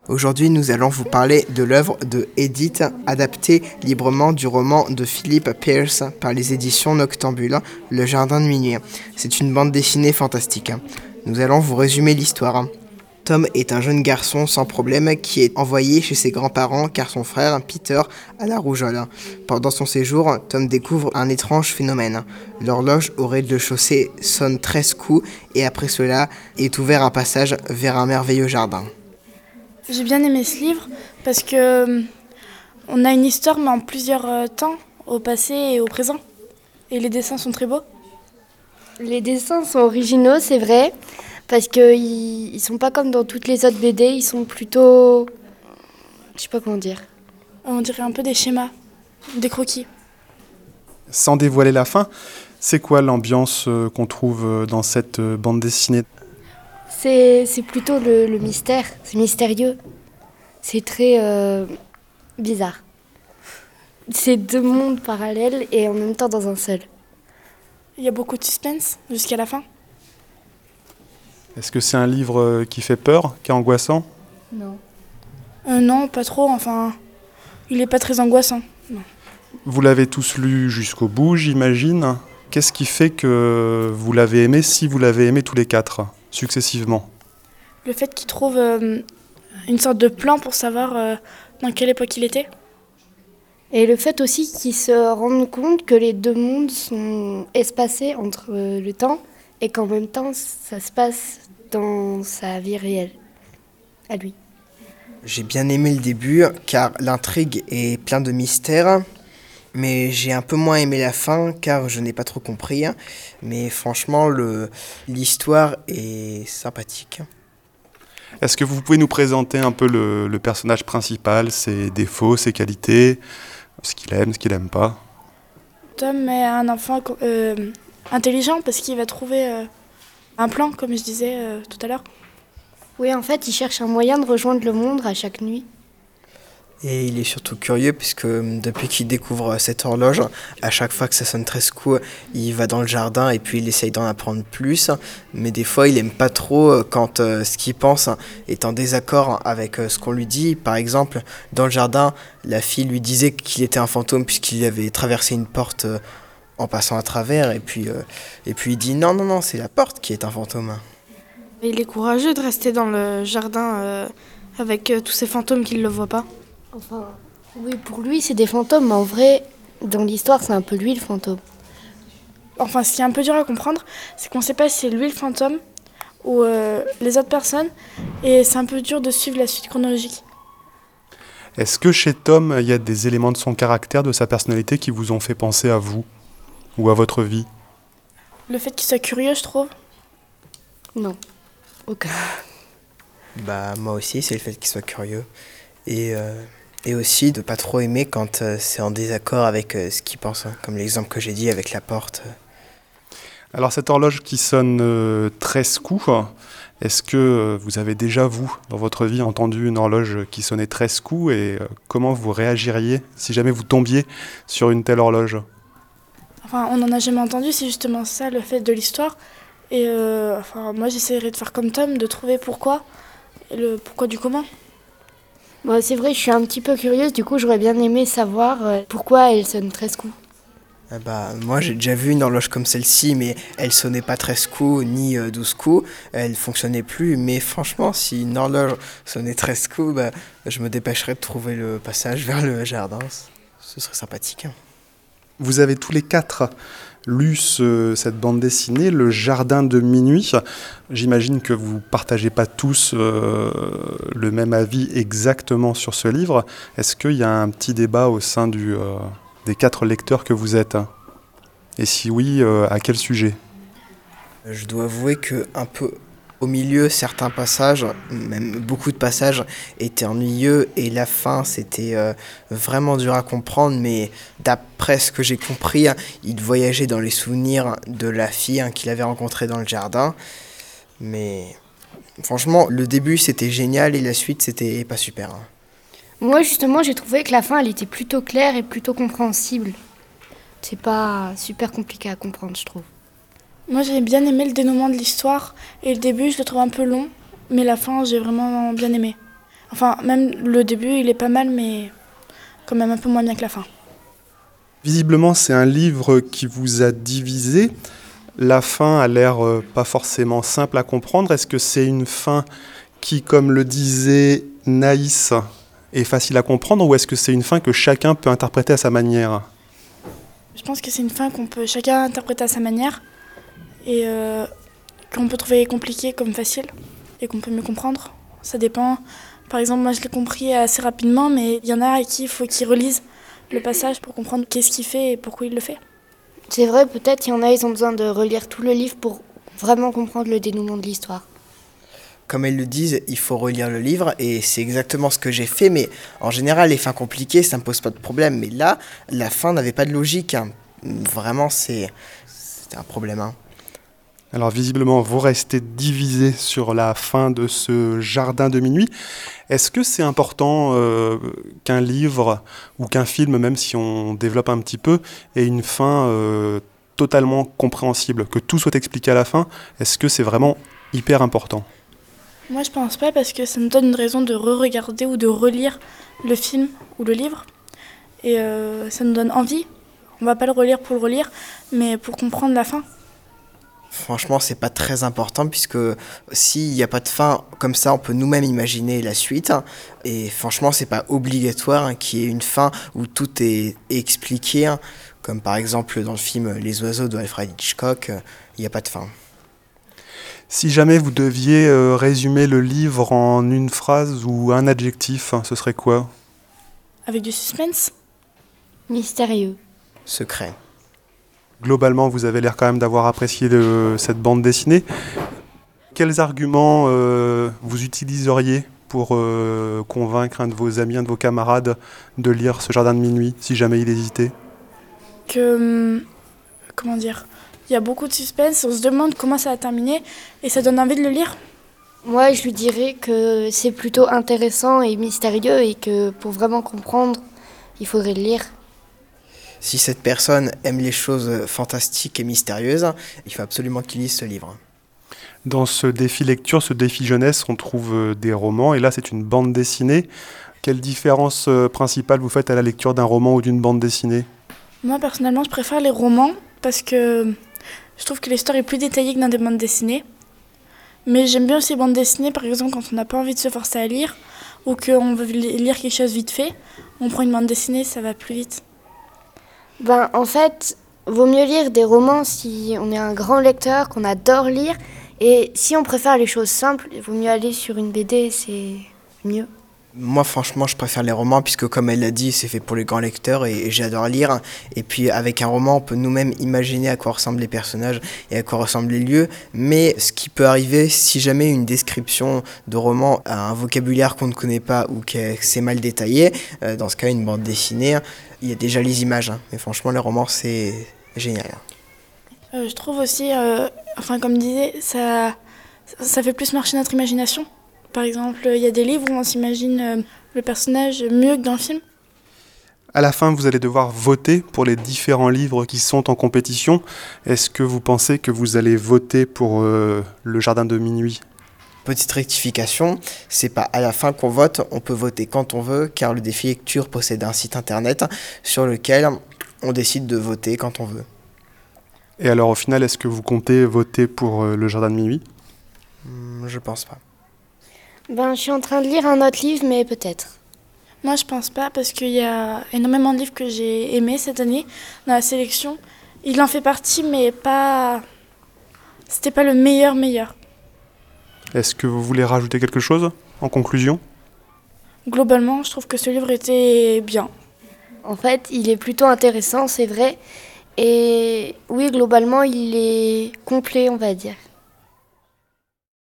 Aujourd'hui, nous allons vous parler de l'œuvre de Edith, adaptée librement du roman de Philip Pearce par les éditions Noctambule, Le Jardin de Minuit. C'est une bande dessinée fantastique. Nous allons vous résumer l'histoire. Tom est un jeune garçon sans problème qui est envoyé chez ses grands-parents car son frère, Peter, a la rougeole. Pendant son séjour, Tom découvre un étrange phénomène. L'horloge au rez-de-chaussée sonne 13 coups et après cela est ouvert un passage vers un merveilleux jardin. J'ai bien aimé ce livre parce que on a une histoire mais en plusieurs temps, au passé et au présent. Et les dessins sont très beaux. Les dessins sont originaux, c'est vrai, parce qu'ils sont pas comme dans toutes les autres BD, ils sont plutôt... Je sais pas comment dire. On dirait un peu des schémas, des croquis. Sans dévoiler la fin, c'est quoi l'ambiance qu'on trouve dans cette bande dessinée ? C'est plutôt le mystère, c'est mystérieux. C'est très bizarre. C'est deux mondes parallèles et en même temps dans un seul. Il y a beaucoup de suspense jusqu'à la fin. Est-ce que c'est un livre qui fait peur, qui est angoissant ? Non. Non, pas trop, enfin, il est pas très angoissant. Non. Vous l'avez tous lu jusqu'au bout, j'imagine. Qu'est-ce qui fait que vous l'avez aimé, si vous l'avez aimé tous les quatre, successivement ? Le fait qu'il trouve une sorte de plan pour savoir dans quelle époque il était. Et le fait aussi qu'ils se rendent compte que les deux mondes sont espacés entre le temps et qu'en même temps ça se passe dans sa vie réelle, à lui. J'ai bien aimé le début car l'intrigue est pleine de mystères, mais j'ai un peu moins aimé la fin car je n'ai pas trop compris. Mais franchement, l'histoire est sympathique. Est-ce que vous pouvez nous présenter un peu le personnage principal, ses défauts, ses qualités, ce qu'il aime pas ? Tom est un enfant intelligent parce qu'il va trouver un plan, comme je disais tout à l'heure. Oui, en fait, il cherche un moyen de rejoindre le monde à chaque nuit. Et il est surtout curieux puisque depuis qu'il découvre cette horloge, à chaque fois que ça sonne 13 coups, il va dans le jardin et puis il essaye d'en apprendre plus. Mais des fois, il aime pas trop quand ce qu'il pense est en désaccord avec ce qu'on lui dit. Par exemple, dans le jardin, la fille lui disait qu'il était un fantôme puisqu'il avait traversé une porte en passant à travers. Et puis il dit non, c'est la porte qui est un fantôme. Il est courageux de rester dans le jardin avec tous ces fantômes qui ne le voient pas. Enfin, oui, pour lui, c'est des fantômes, mais en vrai, dans l'histoire, c'est un peu lui le fantôme. Enfin, ce qui est un peu dur à comprendre, c'est qu'on ne sait pas si c'est lui le fantôme ou les autres personnes, et c'est un peu dur de suivre la suite chronologique. Est-ce que chez Tom, il y a des éléments de son caractère, de sa personnalité qui vous ont fait penser à vous ou à votre vie ? Le fait qu'il soit curieux, je trouve. Non, aucun. Bah moi aussi, c'est le fait qu'il soit curieux. Et aussi de pas trop aimer quand c'est en désaccord avec ce qu'il pense, comme l'exemple que j'ai dit avec la porte. Alors cette horloge qui sonne 13 coups, est-ce que vous avez déjà, vous, dans votre vie, entendu une horloge qui sonnait 13 coups et comment vous réagiriez si jamais vous tombiez sur une telle horloge ? Enfin, on n'en a jamais entendu, c'est justement ça le fait de l'histoire. Et moi j'essaierai de faire comme Tom, de trouver pourquoi, et le pourquoi du comment. Bon, c'est vrai, je suis un petit peu curieuse, du coup j'aurais bien aimé savoir pourquoi elle sonne 13 coups. Moi j'ai déjà vu une horloge comme celle-ci, mais elle sonnait pas 13 coups ni 12 coups, elle fonctionnait plus. Mais franchement, si une horloge sonnait 13 coups, je me dépêcherais de trouver le passage vers le jardin, ce serait sympathique. Vous avez tous les quatre lu cette bande dessinée, Le Jardin de Minuit. J'imagine que vous ne partagez pas tous le même avis exactement sur ce livre. Est-ce qu'il y a un petit débat au sein des quatre lecteurs que vous êtes ? Et si oui, à quel sujet ? Je dois avouer que un peu au milieu, certains passages, même beaucoup de passages, étaient ennuyeux et la fin, c'était vraiment dur à comprendre. Mais d'après ce que j'ai compris, il voyageait dans les souvenirs de la fille qu'il avait rencontrée dans le jardin. Mais franchement, le début, c'était génial et la suite, c'était pas super. Moi, justement, j'ai trouvé que la fin, elle était plutôt claire et plutôt compréhensible. C'est pas super compliqué à comprendre, je trouve. Moi j'ai bien aimé le dénouement de l'histoire, et le début je le trouve un peu long, mais la fin j'ai vraiment bien aimé. Enfin, même le début, il est pas mal, mais quand même un peu moins bien que la fin. Visiblement, c'est un livre qui vous a divisé. La fin a l'air pas forcément simple à comprendre. Est-ce que c'est une fin qui, comme le disait Naïs, est facile à comprendre, ou est-ce que c'est une fin que chacun peut interpréter à sa manière ? Je pense que c'est une fin qu'on peut chacun interpréter à sa manière et qu'on peut trouver compliquée comme facile et qu'on peut mieux comprendre. Ça dépend. Par exemple, moi je l'ai compris assez rapidement, mais il y en a à qui il faut qu'ils relisent le passage pour comprendre qu'est-ce qu'il fait et pourquoi il le fait. C'est vrai, peut-être il y en a, ils ont besoin de relire tout le livre pour vraiment comprendre le dénouement de l'histoire. Comme elles le disent, il faut relire le livre et c'est exactement ce que j'ai fait, mais en général les fins compliquées ça me pose pas de problème, mais là la fin n'avait pas de logique, hein. Vraiment c'était un problème, hein. Alors visiblement, vous restez divisé sur la fin de ce Jardin de minuit. Est-ce que c'est important qu'un livre ou qu'un film, même si on développe un petit peu, ait une fin totalement compréhensible, que tout soit expliqué à la fin? Est-ce que c'est vraiment hyper important? Moi je pense pas parce que ça nous donne une raison de re-regarder ou de relire le film ou le livre et ça nous donne envie. On va pas le relire pour le relire, mais pour comprendre la fin. Franchement, c'est pas très important puisque s'il n'y a pas de fin, comme ça, on peut nous-mêmes imaginer la suite. Et franchement, c'est pas obligatoire, hein, qu'il y ait une fin où tout est expliqué, hein. Comme par exemple dans le film Les oiseaux de Alfred Hitchcock, il n'y a pas de fin. Si jamais vous deviez résumer le livre en une phrase ou un adjectif, ce serait quoi? Avec du suspense. Mystérieux. Secret. Globalement, vous avez l'air quand même d'avoir apprécié cette bande dessinée. Quels arguments vous utiliseriez pour convaincre un de vos amis, un de vos camarades de lire ce Jardin de minuit, si jamais il hésitait? Comment dire, il y a beaucoup de suspense, on se demande comment ça va terminer et ça donne envie de le lire. Moi, je lui dirais que c'est plutôt intéressant et mystérieux et que pour vraiment comprendre, il faudrait le lire. Si cette personne aime les choses fantastiques et mystérieuses, il faut absolument qu'il lise ce livre. Dans ce défi lecture, ce défi jeunesse, on trouve des romans, et là c'est une bande dessinée. Quelle différence principale vous faites à la lecture d'un roman ou d'une bande dessinée? Moi personnellement je préfère les romans parce que je trouve que l'histoire est plus détaillée que dans des bandes dessinées. Mais j'aime bien aussi les bandes dessinées, par exemple quand on n'a pas envie de se forcer à lire ou qu'on veut lire quelque chose vite fait, on prend une bande dessinée, ça va plus vite. En fait, vaut mieux lire des romans si on est un grand lecteur, qu'on adore lire. Et si on préfère les choses simples, il vaut mieux aller sur une BD, c'est mieux. Moi, franchement, je préfère les romans puisque, comme elle l'a dit, c'est fait pour les grands lecteurs et j'adore lire. Et puis, avec un roman, on peut nous-mêmes imaginer à quoi ressemblent les personnages et à quoi ressemblent les lieux. Mais ce qui peut arriver, si jamais une description de roman a un vocabulaire qu'on ne connaît pas ou que c'est mal détaillé, dans ce cas, une bande dessinée, il y a déjà les images. Mais franchement, les romans, c'est génial. Je trouve aussi, comme disait, ça fait plus marcher notre imagination. Par exemple, il y a des livres où on s'imagine le personnage mieux que dans le film. À la fin, vous allez devoir voter pour les différents livres qui sont en compétition. Est-ce que vous pensez que vous allez voter pour le Jardin de minuit? Petite rectification, c'est pas à la fin qu'on vote, on peut voter quand on veut, car le défi lecture possède un site internet sur lequel on décide de voter quand on veut. Et alors au final, est-ce que vous comptez voter pour le Jardin de minuit? Je pense pas. Je suis en train de lire un autre livre, mais peut-être. Moi, je pense pas parce qu'il y a énormément de livres que j'ai aimés cette année dans la sélection. Il en fait partie, mais pas. C'était pas le meilleur. Est-ce que vous voulez rajouter quelque chose en conclusion? Globalement, je trouve que ce livre était bien. En fait, il est plutôt intéressant, c'est vrai. Et oui, globalement, il est complet, on va dire.